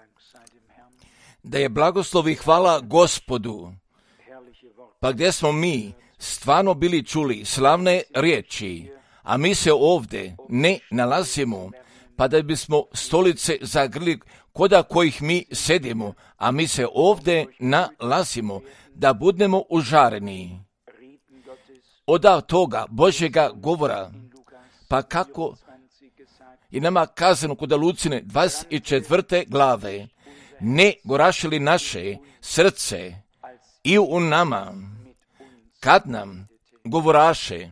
Da je blagoslov i hvala Gospodu. Pa gdje smo mi stvarno bili čuli slavne riječi, a mi se ovdje ne nalazimo, pa da bismo stolice zagrli koda kojih mi sedimo, a mi se ovdje nalazimo, da budemo užareni od toga Božjega govora. Pa kako je nama kazano kod Lucine 24. glave, ne gorašili naše srce i u nama, kad nam govoraše,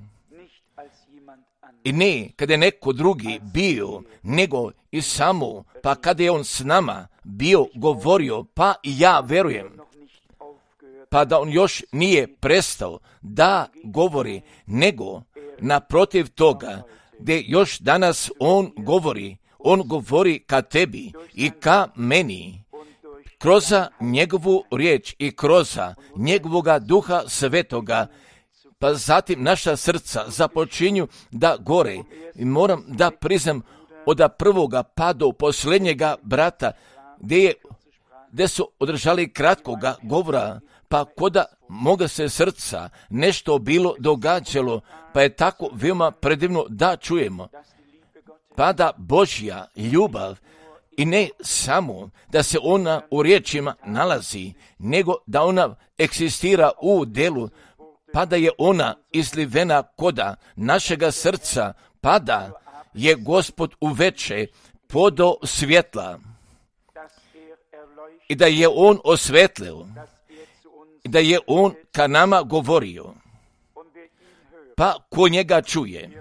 i ne kada je neko drugi bio, nego i samo, pa kada je on s nama bio govorio, pa i ja verujem, pa da on još nije prestao da govori, nego naprotiv toga, gdje još danas on govori ka tebi i ka meni, kroz njegovu riječ i kroz njegovoga Duha Svetoga, pa zatim naša srca započinju da gore. I moram da priznam od prvoga pa do posljednjega brata, gdje su održali kratkoga govora, pa koda moga se srca nešto bilo događalo, pa je tako veoma predivno da čujemo. Pa da Božja ljubav, i ne samo da se ona u riječima nalazi, nego da ona eksistira u delu, pa da je ona izlivena koda našega srca, pa da je Gospod uveče podo svjetla i da je on osvetlio i da je on ka nama govorio. Pa ko njega čuje,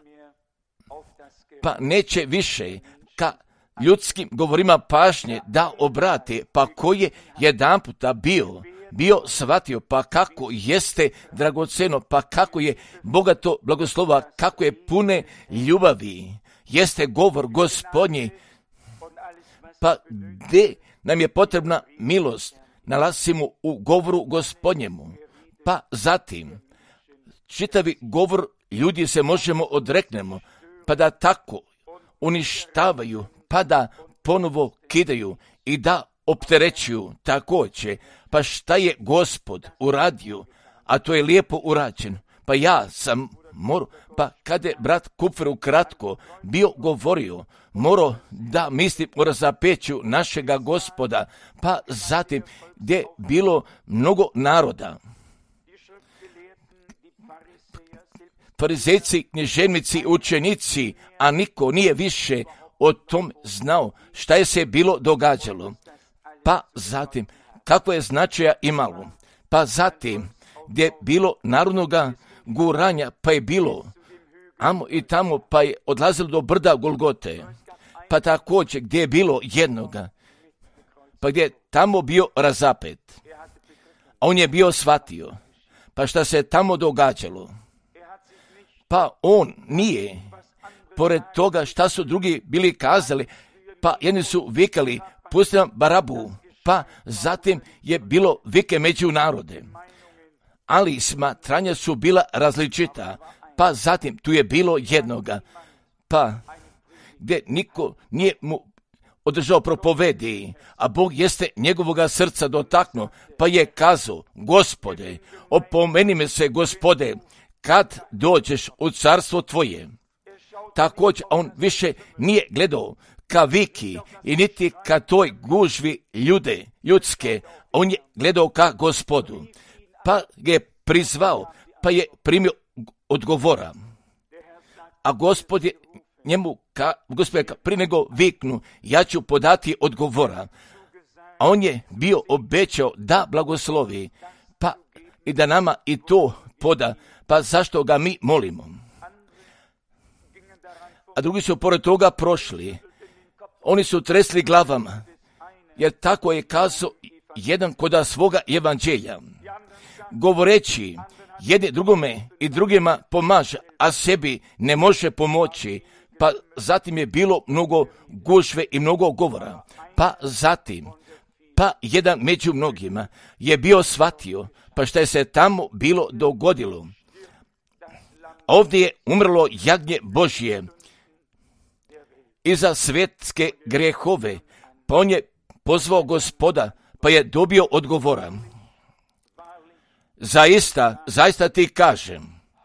pa neće više ka ljudskim govorima pažnje da obrate, pa ko je jedan puta bio shvatio, pa kako jeste dragoceno, pa kako je bogato blagoslova, kako je pune ljubavi, jeste govor Gospodnji, pa gdje nam je potrebna milost, nalazimo u govoru Gospodnjemu, pa zatim čitavi govor ljudi se možemo odreknemo, pa da tako uništavaju, pa da ponovo kidaju i da opterećuju također. Pa šta je Gospod uradio, a to je lijepo urađeno. Pa ja sam morao, pa kada je brat Kupfer ukratko bio govorio, morao da mislim o razapeću našega Gospoda, pa zatim gdje bilo mnogo naroda. Farizejci, književnici, učenici, a niko nije više o tom znao šta je se bilo događalo. Pa zatim, kako je značaja imalo. Pa zatim, gdje je bilo narodnoga guranja, pa je bilo amo i tamo, pa je odlazilo do brda Golgote. Pa također, gdje je bilo jednoga, pa gdje je tamo bio razapet. A on je bio shvatio. Pa šta se tamo događalo? Pa on nije, pored toga šta su drugi bili kazali, pa jedni su vikali, pusti nam Barabu, pa zatim je bilo vike među narode. Ali smatranja su bila različita, pa zatim tu je bilo jednoga, pa gdje niko nije mu održao propovedi, a Bog jeste njegovoga srca dotaknuo, pa je kazao, Gospode, opomeni me se, Gospode, kad dođeš u carstvo tvoje. Također, on više nije gledao ka viki i niti ka toj gužvi ljudske, on je gledao ka Gospodu, pa je prizvao, pa je primio odgovora. A Gospod je njemu, prije nego viknu, ja ću podati odgovora. A on je bio obećao da blagoslovi, pa i da nama i to poda, pa zašto ga mi molimo? A drugi su pored toga prošli. Oni su tresli glavama, jer tako je kazao jedan koda svoga evanđelja, govoreći jedni drugome i drugima pomaže, a sebi ne može pomoći. Pa zatim je bilo mnogo gužve i mnogo govora. Pa zatim, pa jedan među mnogima je bio shvatio, pa šta je se tamo bilo dogodilo. Ovdje je umrlo jagnje Božje i za svjetske grehove, pa on je pozvao Gospoda, pa je dobio odgovora. Zaista ti kažem,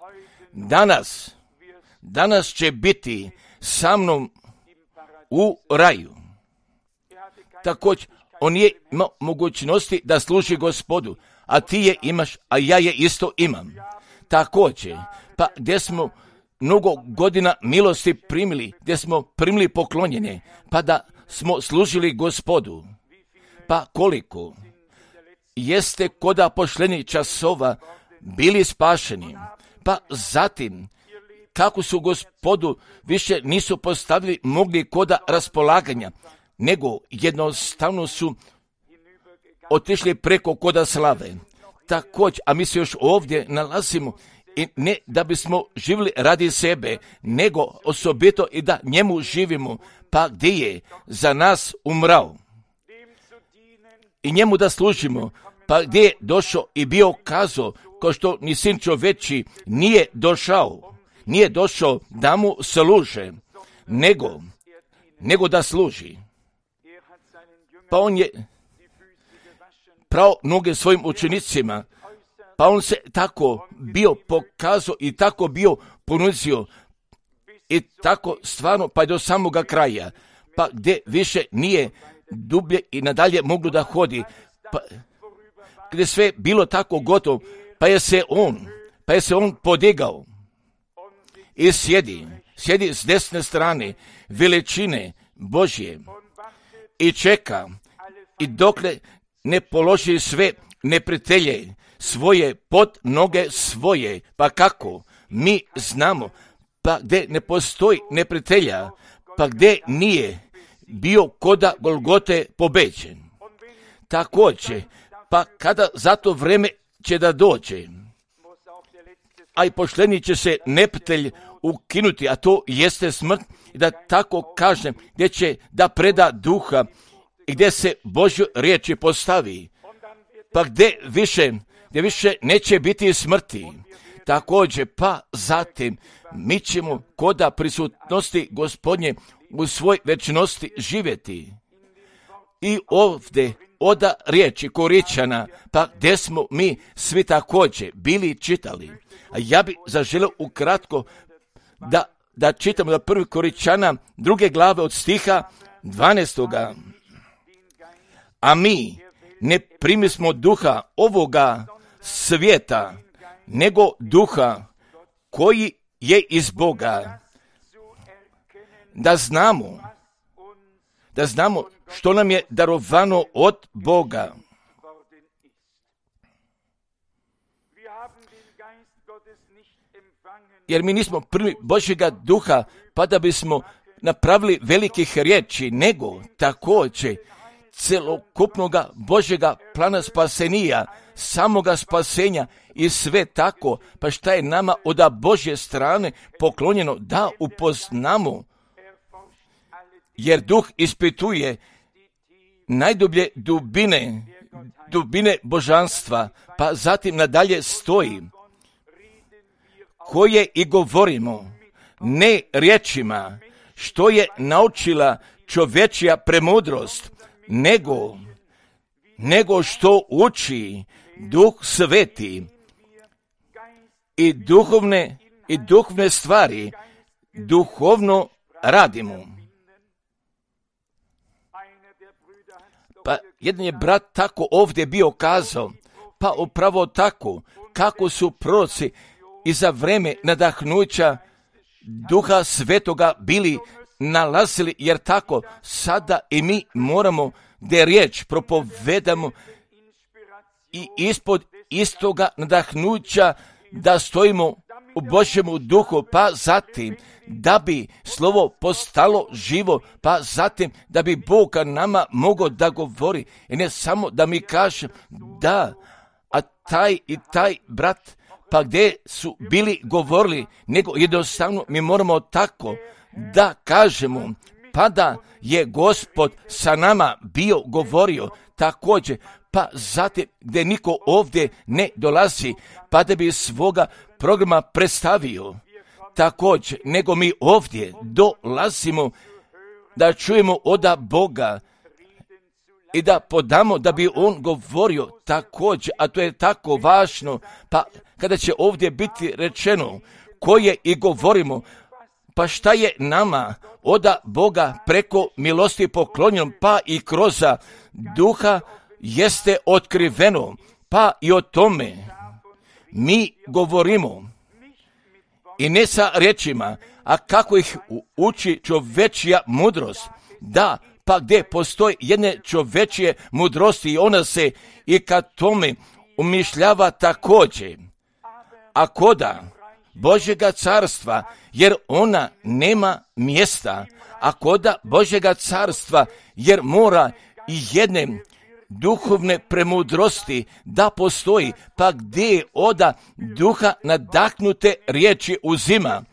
danas će biti sa mnom u raju. Također, on je imao mogućnosti da služi Gospodu, a ti je imaš, a ja je isto imam. Također, pa gdje smo mnogo godina milosti primili, gdje smo primili poklonjenje, pa da smo služili Gospodu. Pa koliko jeste kod poštenih časova bili spašeni, pa zatim kako su Gospodu više nisu postavili mogli kod raspolaganja, nego jednostavno su otišli preko koda slave. Također, a mi se još ovdje nalazimo i ne da bismo živjeli radi sebe, nego osobito i da njemu živimo, pa gdje je za nas umrao i njemu da služimo, pa gdje je došao i bio kazao, kao što ni sin čoveči nije došao da mu služe, nego da služi. Pa on je prao noge svojim učenicima, pa on se tako bio pokazao i tako bio ponudio i tako stvarno pa do samoga kraja, pa gdje više nije dublje i nadalje moglo da hodi, pa gdje sve bilo tako gotovo, pa je se on podigao i sjedi s desne strane veličine Božje i čeka, i dokle ne položi sve neprijatelje svoje pod noge svoje. Pa kako? Mi znamo, pa gdje ne postoji neprijatelja, pa gdje nije bio koda Golgote pobeđen. Također, pa kada za to vreme će da dođe, a i pošteni će se neprijatelj ukinuti, a to jeste smrt, i da tako kažem, gdje će da preda duha i gdje se Božju riječi postavi, pa gdje više neće biti smrti. Također, pa zatim mi ćemo koda prisutnosti Gospodnje u svoj večnosti živjeti. I ovdje oda riječi Koričana, pa gdje smo mi svi također bili čitali. A ja bi zaželio ukratko da čitamo da 1. Koričana 2. glave od stiha 12. A mi ne primismo duha ovoga svijeta, nego duha koji je iz Boga. Da znamo što nam je darovano od Boga. Jer mi nismo primili Božjega duha pa da bismo napravili velikih riječi, nego također celokupnoga Božjega plana spasenija, samoga spasenja i sve tako, pa šta je nama od Božje strane poklonjeno da upoznamo, jer duh ispituje najdublje dubine božanstva, pa zatim nadalje stoji, koje i govorimo, ne riječima, što je naučila čovječja premudrost, nego što uči Duh Sveti i duhovne stvari, duhovno radimo. Pa jedan je brat tako ovdje bio kazao, pa upravo tako, kako su proroci i za vreme nadahnuća Duha Svetoga bili nalazili, jer tako sada i mi moramo gdje riječ propovedamo i ispod istoga nadahnuća da stojimo u Božjemu duhu, pa zatim da bi slovo postalo živo, pa zatim da bi Bog nama mogao da govori i ne samo da mi kaže da, a taj i taj brat pa gdje su bili govorili, nego jednostavno mi moramo tako da kažemo, pa da je Gospod sa nama bio govorio također, pa zatim gdje niko ovdje ne dolazi, pa da bi svoga programa predstavio također, nego mi ovdje dolazimo da čujemo od Boga i da podamo da bi on govorio također, a to je tako važno, pa kada će ovdje biti rečeno koje i govorimo, pa šta je nama od Boga preko milosti poklonjenom, pa i kroz duha jeste otkriveno, pa i o tome mi govorimo. I ne sa riječima, a kako ih uči čovečija mudrost, da, pa gdje postoji jedne čovečije mudrosti i ona se i kad tome umišljava također. A koda Božjega carstva, jer ona nema mjesta, a koda Božjega carstva, jer mora i jedne duhovne premudrosti da postoji, pa gdje oda duha nadahnute riječi uzima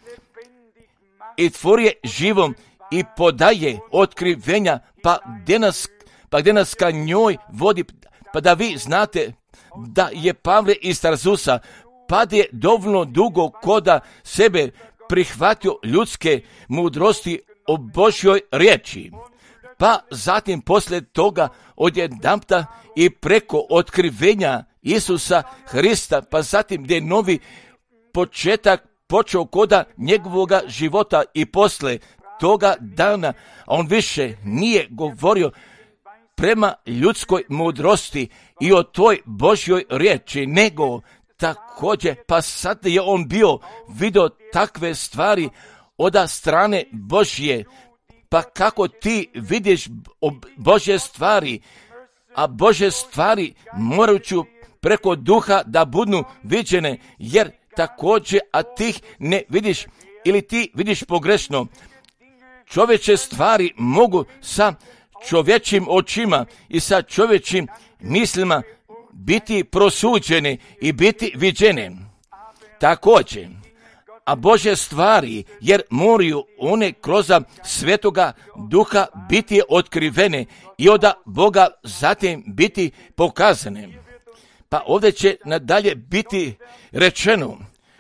i tvori živom i podaje otkrivenja, pa gdje nas ka njoj vodi, pa da vi znate da je Pavle iz Tarzusa, pa je dovoljno dugo koda sebe prihvatio ljudske mudrosti o Božjoj riječi. Pa zatim poslije toga odjedanputa i preko otkrivenja Isusa Hrista, pa zatim gdje novi početak počeo koda njegovoga života i posle toga dana, on više nije govorio prema ljudskoj mudrosti i o toj Božjoj riječi, nego također, pa sad je on bio vidio takve stvari od strane Božje, pa kako ti vidiš Božje stvari, a Božje stvari morajuću preko duha da budu viđene, jer također, a ti ne vidiš ili ti vidiš pogrešno. Čovječe stvari mogu sa čovječim očima i sa čovječim mislima biti prosuđene i biti viđene. Također, a Božje stvari, jer moraju one kroz Svetoga Duha biti otkrivene i od Boga zatim biti pokazane. Pa ovdje će nadalje biti rečeno,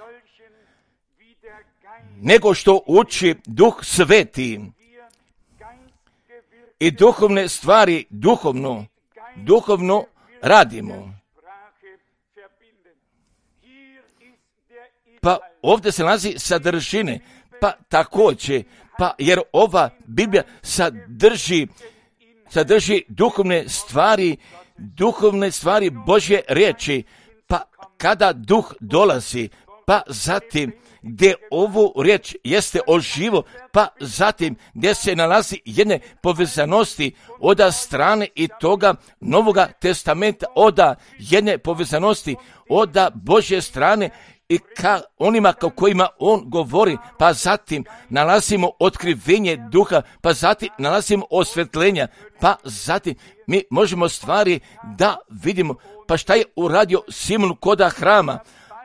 nego što uči Duh Sveti i duhovne stvari duhovno radimo. Pa ovdje se nalazi sadržine, pa također, pa jer ova Biblija sadrži duhovne stvari Božje riječi, pa kada duh dolazi, pa zatim gdje ovu riječ jeste oživo, pa zatim gdje se nalazi jedne povezanosti od strane i toga Novoga testamenta, od jedne povezanosti od Božje strane i onima kojima on govori, pa zatim nalazimo otkrivenje duha, pa zatim nalazimo osvjetljenja, pa zatim mi možemo stvari da vidimo. Pa šta je uradio Simon koda hrama?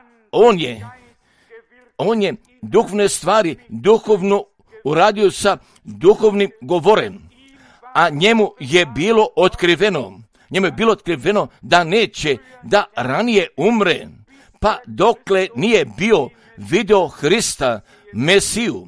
On je duhovne stvari duhovno uradio sa duhovnim govorem, a njemu je bilo otkriveno da neće da ranije umre, pa dokle nije bio vidio Hrista, Mesiju.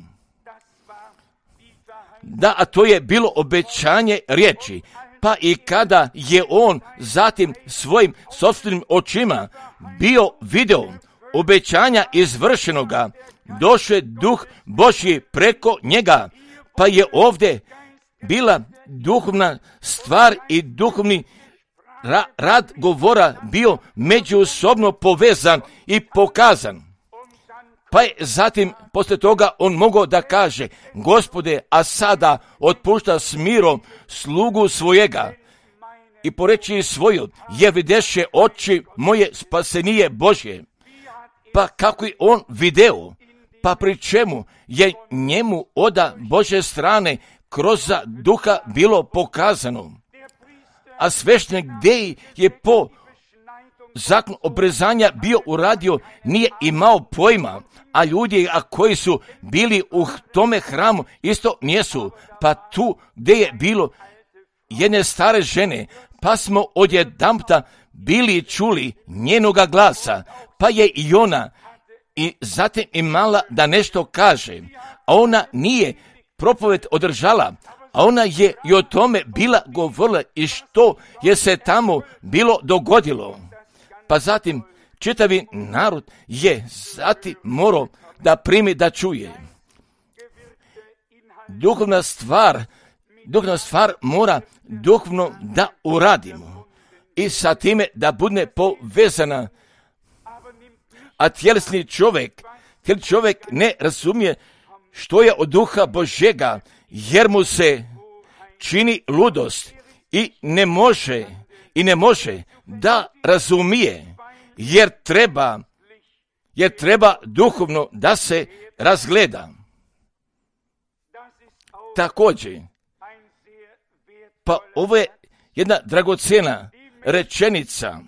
Da, a to je bilo obećanje riječi, pa i kada je on zatim svojim sopstvenim očima bio video obećanja izvršenoga, došao Duh Božji preko njega, pa je ovdje bila duhovna stvar i duhovni rad govora bio međusobno povezan i pokazan. Pa je zatim poslije toga on mogao da kaže, Gospode, a sada otpušta s mirom slugu svojega i po reči svoju, je videše oči moje spasenije Božje. Pa kako je on video, pa pri čemu je njemu od Božje strane kroz duha bilo pokazano. A sveštenik gdje je po zakonu obrezanja bio uradio nije imao pojma, a ljudi koji su bili u tome hramu isto nijesu. Pa tu gdje je bilo jedne stare žene, pa smo odjedanputa bili čuli njenoga glasa, pa je i ona i zatim imala da nešto kaže, a ona nije propoved održala, a ona je i o tome bila govorila i što je se tamo bilo dogodilo. Pa zatim čitavi narod je zatim morao da primi, da čuje. Duhovna stvar mora duhovno da uradimo i sa time da bude povezana. A tjelesni čovjek ne razumije što je od duha Božjega, jer mu se čini ludost i ne može da razumije, jer treba duhovno da se razgleda. Također, pa ovo je jedna dragocjena rečenica,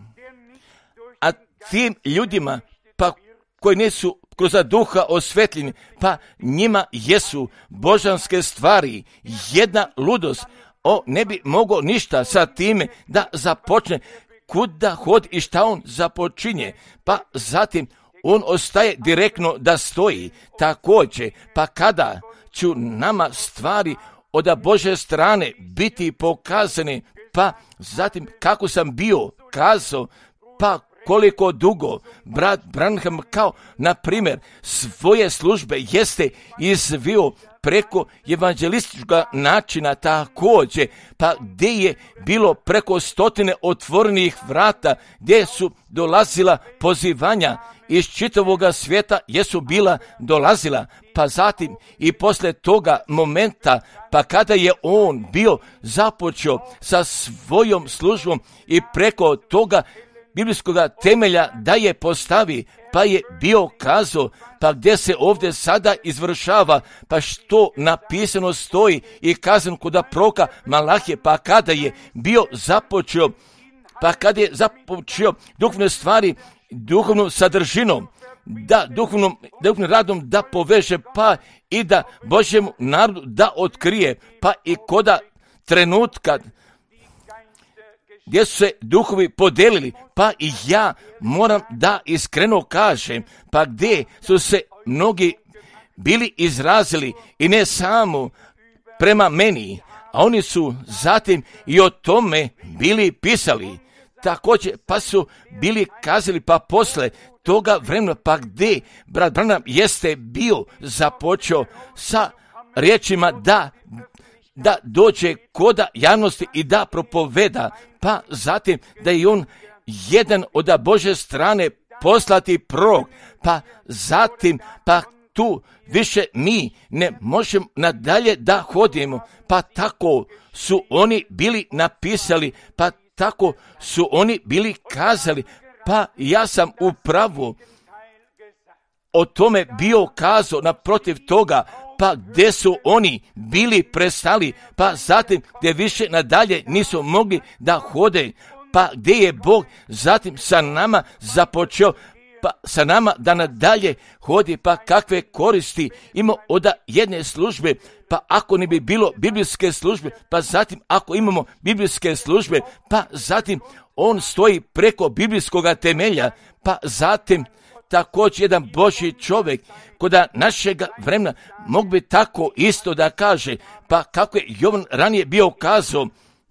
a tim ljudima pa koji nisu kroz duha osvetljeni, pa njima jesu božanske stvari jedna ludost. On ne bi mogao ništa sa time da započne, kuda hod i šta on započinje, pa zatim on ostaje direktno da stoji. Također, pa kada ću nama stvari od Božje strane biti pokazane, pa zatim kako sam bio kazao, pa koliko dugo brat Branham kao, na primjer, svoje službe jeste izvio preko evanđelističkog načina također, pa gdje je bilo preko 100 otvorenih vrata, gdje su dolazila pozivanja iz čitavoga svijeta, jesu bila dolazila, pa zatim i poslije toga momenta, pa kada je on bio započeo sa svojom službom i preko toga biblijskog temelja da je postavi, pa je bio kazao, pa gdje se ovdje sada izvršava, pa što napisano stoji i kazan kod proroka Malahije, pa kada je bio započeo, pa kada je započeo duhovne stvari, duhovnom sadržinom, da duhovnim radom da poveže, pa i da Božjemu narodu da otkrije, pa i koda trenutka gdje su se duhovi podelili, pa i ja moram da iskreno kažem, pa gdje su se mnogi bili izrazili i ne samo prema meni, a oni su zatim i o tome bili pisali. Također, pa su bili kazali, pa posle toga vremena, pa gdje brat Branham jeste bio započeo sa riječima da dođe koda javnosti i da propoveda, pa zatim da je on jedan od Božje strane poslati prorok, pa zatim, pa tu više mi ne možemo nadalje da hodimo, pa tako su oni bili napisali, pa tako su oni bili kazali, pa ja sam upravo o tome bio kazao naprotiv toga, pa gdje su oni bili prestali, pa zatim gdje više nadalje nisu mogli da hode, pa gdje je Bog zatim sa nama započeo, pa sa nama da nadalje hodi, pa kakve koristi ima od jedne službe, pa ako ne bi bilo biblijske službe, pa zatim ako imamo biblijske službe, pa zatim on stoji preko biblijskog temelja, pa zatim također jedan Božji čovjek kod našega vremena mogu bi tako isto da kaže, pa kako je Jovan ranije bio kazao,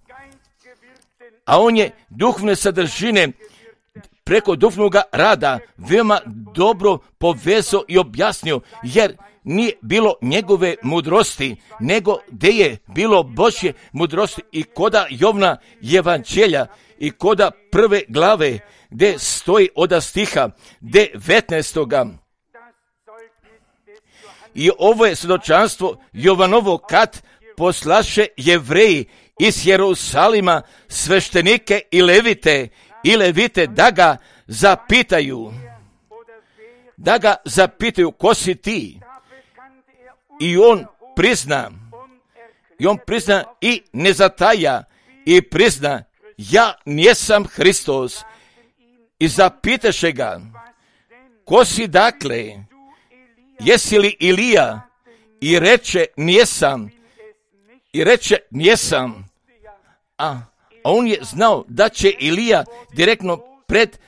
a on je duhovne sadržine preko duhovnog rada veoma dobro povezao i objasnio, jer nije bilo njegove mudrosti, nego gdje je bilo Božje mudrosti i koda Jovna evanđelja i koda 1. glave gdje stoji od stiha 19. I ovo je svjedočanstvo Jovanovo kad poslaše Jevreji iz Jerusalima sveštenike i levite da ga zapitaju ko si ti, i on prizna i ne zataja i prizna, ja nisam Hristos, i zapitaše ga, ko si dakle, jesi li Ilija, i reče nijesam, a on je znao da će Ilija direktno pred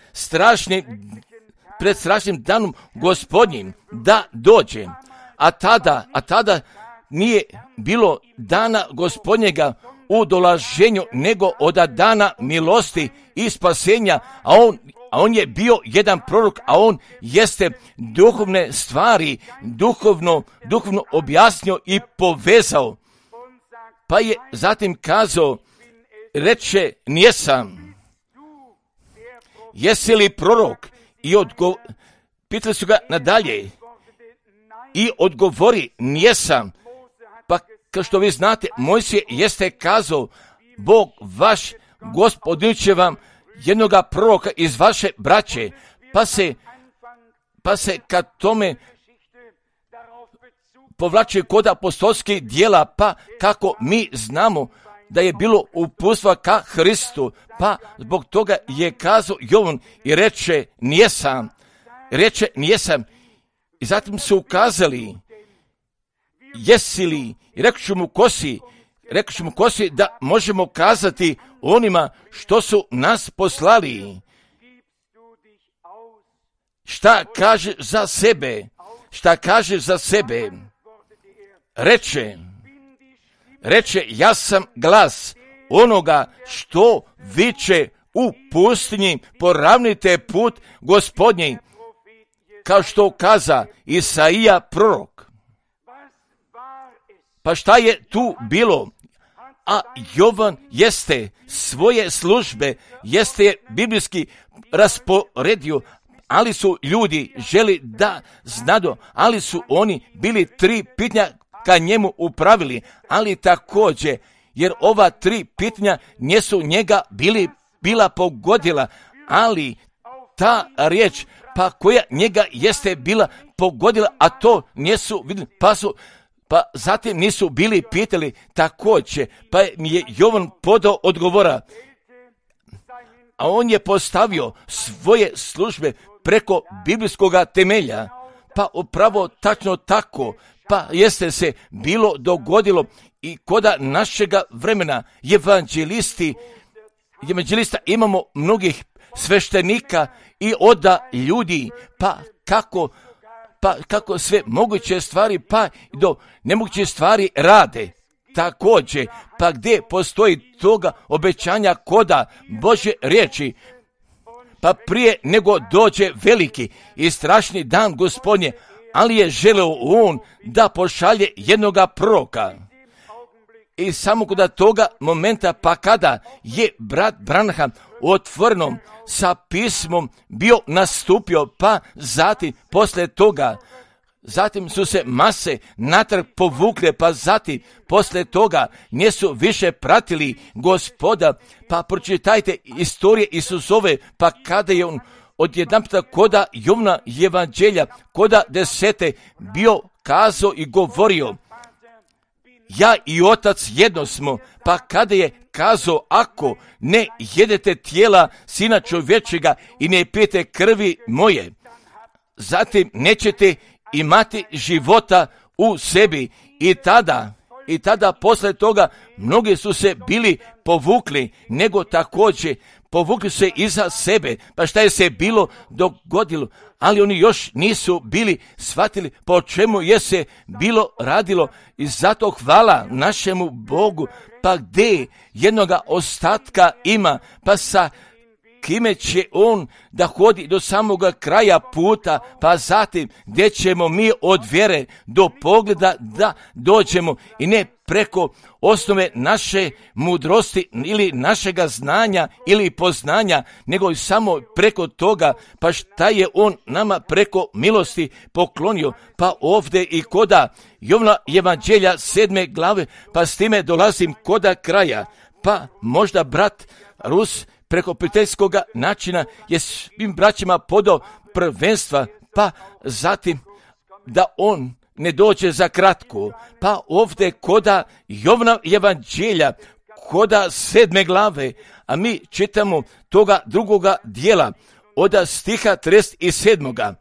strašnim danom gospodnjim da dođe, a tada nije bilo dana Gospodnjega u dolaženju, nego od dana milosti i spasenja, a on je bio jedan prorok, a on jeste duhovne stvari, duhovno objasnio i povezao. Pa je zatim kazao, reče, nijesam. Jesi li prorok? I pitali su ga nadalje i odgovori, nijesam. Pa kao što vi znate, Mojsije jeste kazao, Bog vaš Gospodin će vam jednoga proroka iz vaše braće, pa se kad tome povlači kod apostolskih dijela, pa kako mi znamo da je bilo uputstva ka Hristu, pa zbog toga je kazao Jovan i reče, nijesam. I zatim su ukazali, jesi li, i rekli mu kosi da možemo kazati onima što su nas poslali. Šta kaže za sebe? Reče, ja sam glas onoga što viče u pustinji, poravnite put Gospodnji, kao što kaza Isaija prorok. Pa šta je tu bilo? A Jovan jeste svoje službe, jeste je biblijski rasporedio, ali su ljudi želi da znadu, ali su oni bili 3 pitanja ka njemu upravili, ali također, jer ova 3 pitanja nisu njega bila pogodila, ali ta riječ, pa koja njega jeste bila pogodila, a to nisu vidjeli, pa zatim nisu bili pitali također, pa mi je Jovan podao odgovora, a on je postavio svoje službe preko biblijskog temelja, pa upravo tačno tako, pa jeste se bilo dogodilo i koda našega vremena evanđelista imamo mnogih sveštenika i oda ljudi, pa kako sve moguće stvari, pa do nemoguće stvari rade. Također, pa gdje postoji toga obećanja koda Božje riječi, pa prije nego dođe veliki i strašni dan Gospodnje, ali je želeo on da pošalje jednoga proroka. I samo kod toga momenta, pa kada je brat Branham otvorenom sa pismom bio nastupio, pa zatim poslije toga, zatim su se mase natrag povukle, pa zatim poslije toga nisu više pratili Gospoda, pa pročitajte istorije Isusove, pa kada je on odjedanputa koda Jovna evanđelja, koda 10. bio kazao i govorio, ja i otac jedno smo, pa kada je kazao, ako ne jedete tijela Sina čovječega i ne pijete krvi moje, zatim nećete imati života u sebi. I tada posle toga mnogi su se bili povukli, nego također povukli se iza sebe, pa šta je se bilo dogodilo, ali oni još nisu bili shvatili po čemu je se bilo radilo i zato hvala našemu Bogu, pa gdje jednoga ostatka ima, pa sa kime će on da hodi do samoga kraja puta, pa zatim gdje ćemo mi od vjere do pogleda da dođemo i ne preko osnove naše mudrosti ili našega znanja ili poznanja, nego i samo preko toga, pa šta je on nama preko milosti poklonio, pa ovdje i koda Jovna evanđelja 7. glave, pa s time dolazim koda kraja, pa možda brat Rus preko prijateljskog načina je svim braćima podao prvenstva, pa zatim da on ne dođe za kratko, pa ovdje koda Jovna evanđelja, koda 7. glave, a mi čitamo toga drugoga dijela, od stiha 37.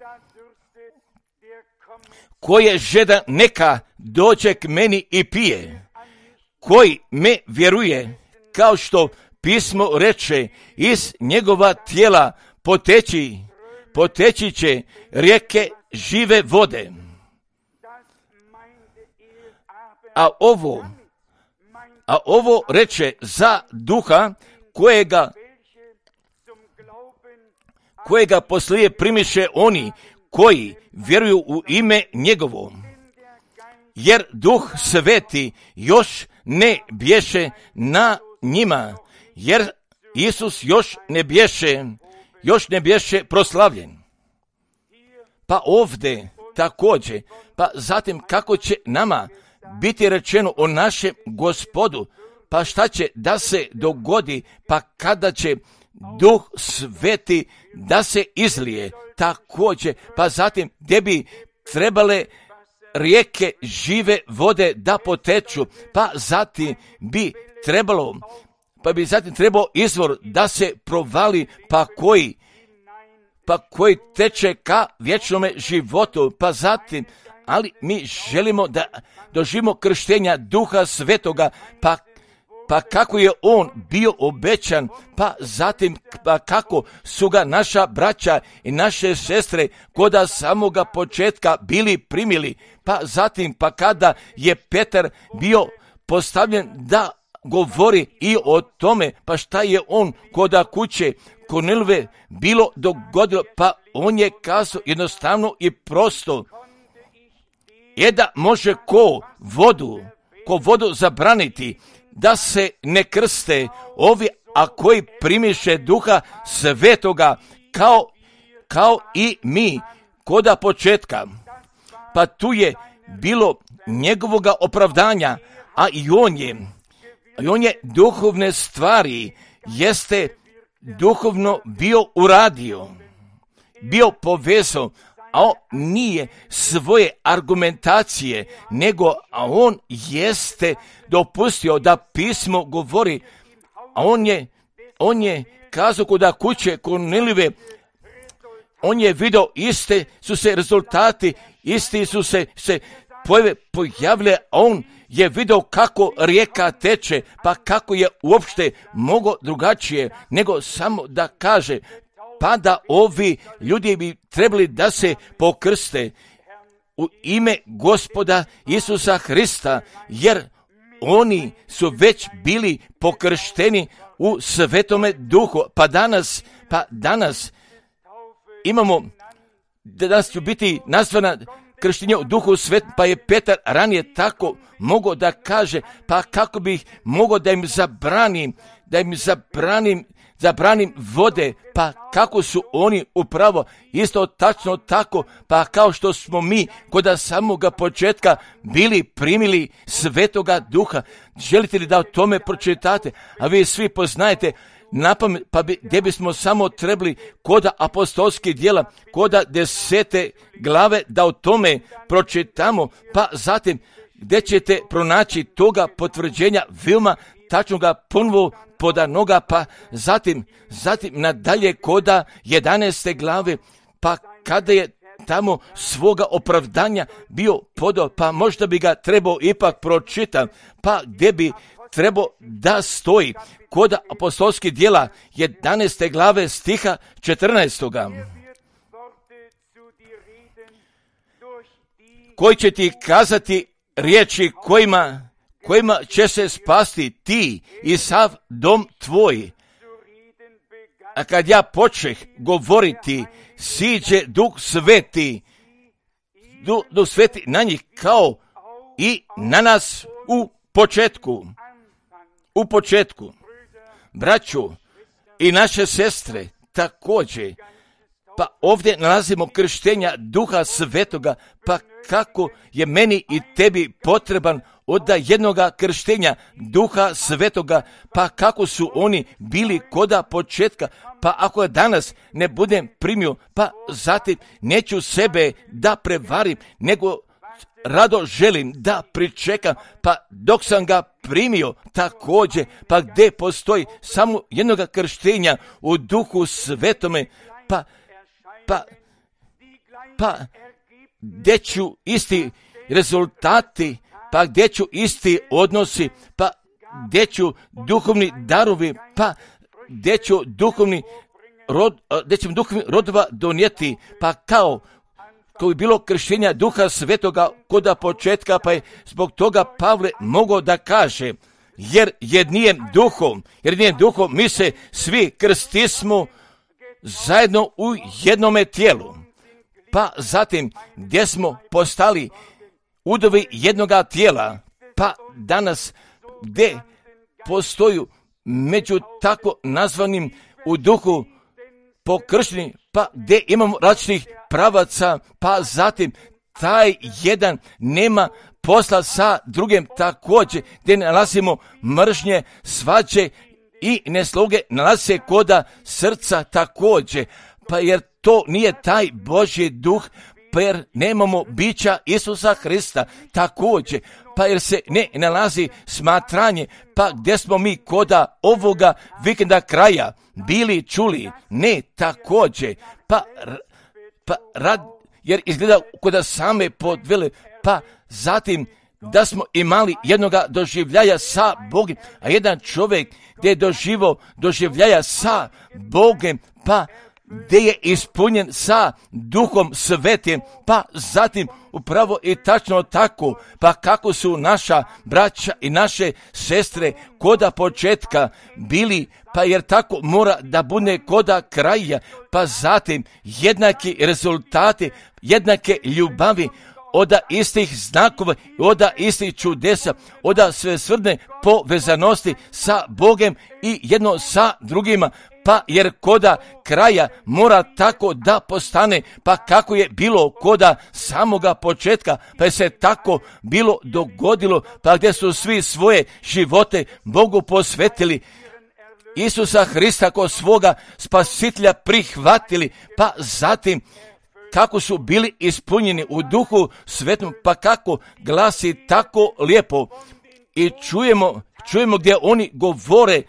Koje žeda neka dođe k meni i pije, koji me vjeruje, kao što pismo reče, iz njegova tijela poteći će rijeke žive vode. A ovo reče za duha kojega poslije primiše oni koji vjeruju u ime njegovo. Jer Duh Sveti još ne bješe na njima, jer Isus još ne bješe proslavljen. Pa ovdje također, pa zatim kako će nama biti rečeno o našem Gospodu, pa šta će da se dogodi, pa kada će Duh Sveti da se izlije također, pa zatim gdje bi trebale rijeke žive vode da poteču, pa zatim bi trebao izvor da se provali, pa koji teče ka vječnome životu, pa zatim, ali mi želimo da doživimo krštenja Duha Svetoga, pa kako je on bio obećan, pa zatim pa kako su ga naša braća i naše sestre koda samoga početka bili primili, pa zatim pa kada je Petar bio postavljen da govori i o tome, pa šta je on koda kuće Kornelijeve bilo dogodilo, pa on je kazao jednostavno i prosto, je da može ko vodu zabraniti, da se ne krste ovi, a koji primiše Duha Svetoga, kao i mi koda početka. Pa tu je bilo njegovoga opravdanja, a i on je duhovne stvari, jeste duhovno bio uradio, bio povezao, a on nije svoje argumentacije, nego a on jeste dopustio da pismo govori, a on je kazao kuda kuće Kornelijeve, on je vidio iste su se rezultati, isti su se pojavile, a on je vidio kako rijeka teče, pa kako je uopšte mogao drugačije nego samo da kaže, pa da ovi ljudi bi trebali da se pokrste u ime Gospoda Isusa Hrista, jer oni su već bili pokršteni u Svetome Duhu. Pa danas imamo, danas ću biti nazvana krštenje u Duhu Svetom, pa je Petar ranije tako mogao da kaže, pa kako bih mogao da im zabranim vode, pa kako su oni upravo isto tačno tako, pa kao što smo mi koda samoga početka bili primili Svetoga Duha. Želite li da o tome pročitate? A vi svi poznajete napamet, pa gdje bismo samo trebali koda apostolskih djela, koda 10. glave da o tome pročitamo, pa zatim gdje ćete pronaći toga potvrđenja veoma tačnoga ponovo podanoga, pa zatim nadalje koda 11. glave, pa kada je tamo svoga opravdanja bio podao, pa možda bi ga trebao ipak pročitati, pa gdje bi trebao da stoji koda apostolskih djela 11. glave stiha 14. Koji će ti kazati riječi kojima će se spasti ti i sav dom tvoj. A kad ja počeh govoriti, siđe Duh Sveti, Duh Sveti na njih kao i na nas u početku. Braću i naše sestre također, pa ovdje nalazimo krštenja Duha Svetoga, pa kako je meni i tebi potreban od jednoga krštenja Duha Svetoga, pa kako su oni bili koda početka, pa ako danas ne budem primio, pa zatim neću sebe da prevarim, nego rado želim da pričekam, pa dok sam ga primio također, pa gdje postoji samo jednoga krštenja u Duhu Svetome, pa gdje ću isti rezultati, pa gdje ću isti odnosi, pa gdje ću duhovni darovi, pa gdje ću duhovni rodova donijeti, pa koji je bilo krštenja Duha Svetoga koda početka, pa je zbog toga Pavle mogao da kaže, jer jednim duhom mi se svi krstismo zajedno u jednome tijelu. Pa zatim gdje smo postali udovi jednoga tijela, pa danas gdje postoju među tako nazvanim u duhu pokršteni, pa gdje imamo različitih pravaca, pa zatim taj jedan nema posla sa drugim također, gdje nalazimo mržnje, svađe i nesloge, nalazi se koda srca također, pa jer to nije taj Božji duh, pa jer nemamo bića Isusa Hrista također, pa jer se ne nalazi smatranje, pa gdje smo mi koda ovoga vikenda kraja bili čuli, ne također, jer izgleda koda same podvele, pa zatim da smo imali jednoga doživljaja sa Bogom, a jedan čovjek gdje je doživljaja sa Bogom, pa gdje je ispunjen sa Duhom Svetim, pa zatim upravo i tačno tako, pa kako su naša braća i naše sestre koda početka bili, pa jer tako mora da bude koda kraja, pa zatim jednaki rezultati, jednake ljubavi, oda istih znakova, oda istih čudesa, oda svesrdne povezanosti sa Bogom i jedno sa drugima, pa jer koda kraja mora tako da postane, pa kako je bilo koda samoga početka, pa je se tako bilo dogodilo, pa gdje su svi svoje živote Bogu posvetili, Isusa Hrista ko svoga spasitelja prihvatili, pa zatim kako su bili ispunjeni u Duhu Svetom, pa kako glasi tako lijepo i čujemo gdje oni govore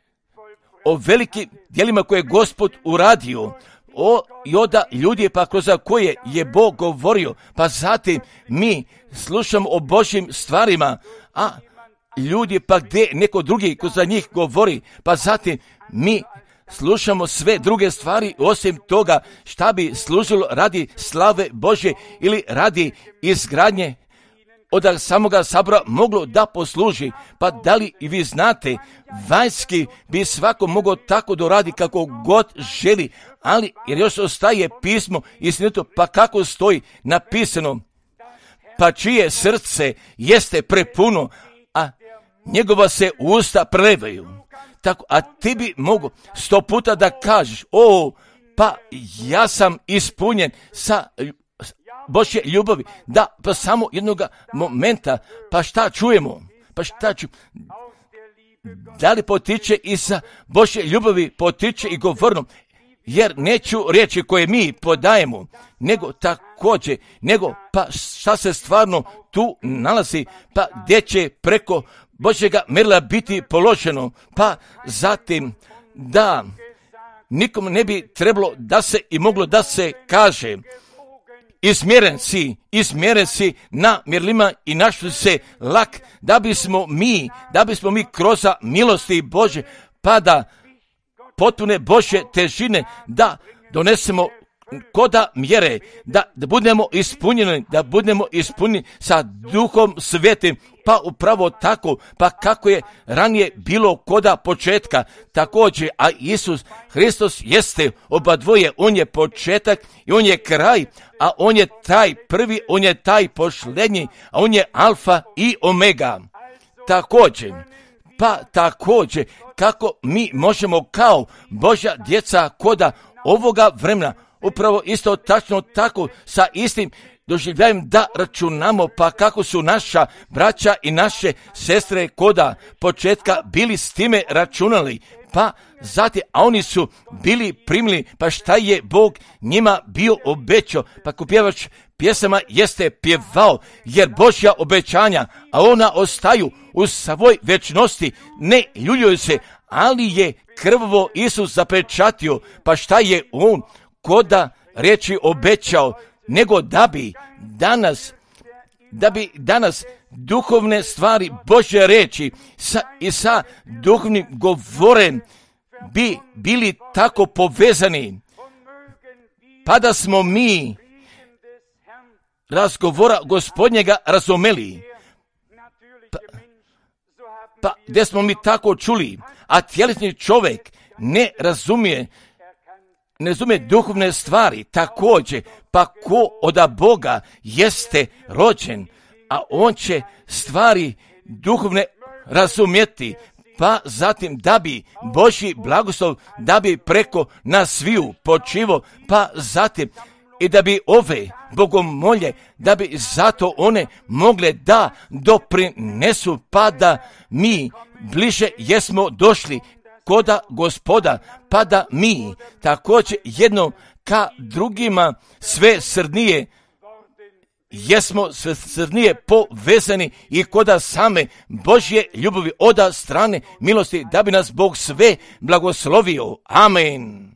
o velikim djelima koje je Gospod uradio, i oda ljudi pa kroz koje je Bog govorio, pa zatim mi slušamo o Božjim stvarima, a ljudi pa gdje neko drugi ko za njih govori, pa zatim mi slušamo sve druge stvari osim toga šta bi služilo radi slave Božje ili radi izgradnje od samoga sabora moglo da posluži. Pa da li i vi znate, vanjski bi svako mogao tako doradi kako god želi, ali jer još ostaje pismo istinito, pa kako stoji napisano, pa čije srce jeste prepuno, a njegova se usta prelevaju. Tako, a ti bi mogo 100 puta da kažeš, pa ja sam ispunjen sa Božje ljubavi, da, pa samo jednog momenta, pa šta čujemo? Da li potiče i sa Božje ljubavi, potiče i govornom, jer neću riječi koje mi podajemo, nego također, pa šta se stvarno tu nalazi, pa gdje će preko Božjega mjerila biti položeno, pa zatim da nikom ne bi trebalo da se i moglo da se kaže, izmjeren si na mjerilima i našli se lak, da bismo mi kroz milosti Bože, pa da potpune Božje težine da donesemo koda mjere, da budemo ispunjeni sa Duhom Svetim, pa upravo tako, pa kako je ranije bilo koda početka, također, a Isus Hristos jeste oba dvoje, on je početak i on je kraj, a on je taj prvi, on je taj posljednji, a on je alfa i omega. Također, kako mi možemo kao Božja djeca koda ovoga vremena, upravo isto tačno tako sa istim doživljajem da računamo, pa kako su naša braća i naše sestre koda početka bili s time računali, pa zatim, a oni su bili primili, pa šta je Bog njima bio obećao, pa ko pjevač pjesama jeste pjevao, jer Božja obećanja, a ona ostaju u svoj večnosti, ne ljuljuju se, ali je krvavo Isus zapečatio, pa šta je on koda riječi obećao, nego da bi danas duhovne stvari Božje riječi sa duhovnim govoren bi bili tako povezani, pa da smo mi razgovora Gospodnjega razumeli. Pa gdje smo mi tako čuli, a tjelesni čovjek ne razumije duhovne stvari, također, pa ko od Boga jeste rođen, a on će stvari duhovne razumjeti, pa zatim da bi Božji blagoslov, da bi preko nas sviju počivo, pa zatim i da bi ove bogomolje, da bi zato one mogle da doprinesu, pa da mi bliže jesmo došli koda Gospoda, pa da mi također jedno ka drugima sve srdnije jesmo sve srdnije povezani i koda same Božje ljubavi oda strane milosti, da bi nas Bog sve blagoslovio. Amen.